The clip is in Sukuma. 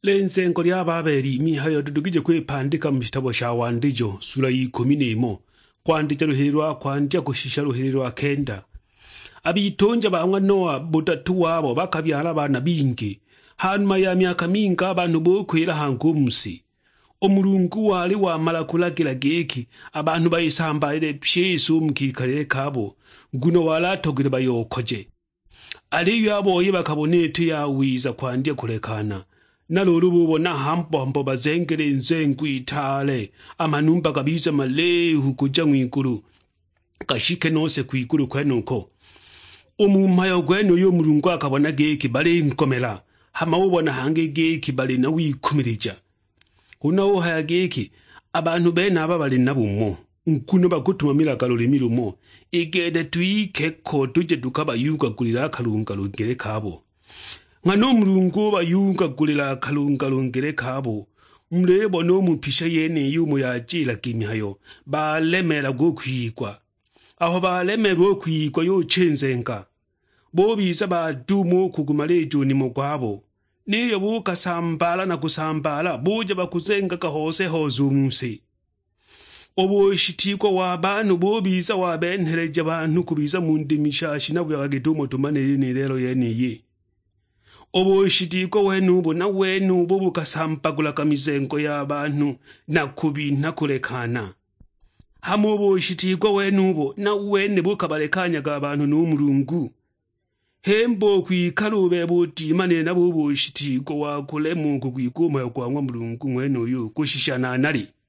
Lensengo ly'ababeli mihayo tudugije kwepandika mu kitabo sha wandijo sura y'11 kwandija ruhirwa kwandya kushisha ruhirwa kenda. Abitonja bamwe Noa butatu wabo bakabyara abana bingi hanuma ya myaka mingi abantu bokwera hangumusi. Omulungu wali wamala kulagira geki abantu bayisambalire pyesu mukikalire kabo guno walatogere bayokoje. Aliyo aboye bakabonete yawiza kwandya kulekana. Nalulubu na hampo bazengere nzengu itale amanumba kabiza malehu kuja mwikuru kashike nose kwikuru kwenuko umumayo gwenu yo mulungu akabona geki bale nkomera hama ubona hange geki bale na wikumirija kuna wo haya geki abantu bena aba bale nabummo nkuno bagutuma mirakalo mirumo igede twikeko tuje dukabayuga kulira kalunga lungere kabo ngano mulungu bayunga kulira akalunga lungere kabo murebo no mupisha yene yumu yajira kimyayo balemera gokwigwa aho balemerwa kwigwa yo cenzenga bobiza badumo kugumalejo ni mugwabo niyo bukasambala na kusambala buje bakuzenga kahose hozumuse oboshitikwa wabantu bobiza wabentereje abantu kubiza mu ndimishashi nabwo yagedumo tumanere ni rero yene oboshitikwa wenubo na wenubo bukasampagula kamizengo y'abantu nakubinta kulekana hamo oboshitikwa wenubo na wene bukabalekanya abantu n'umulungu hembo kwikalube butimane nabo oboshitikwa wakulemu kwikuma kwangwa mulungu mwene uyu kushishana nali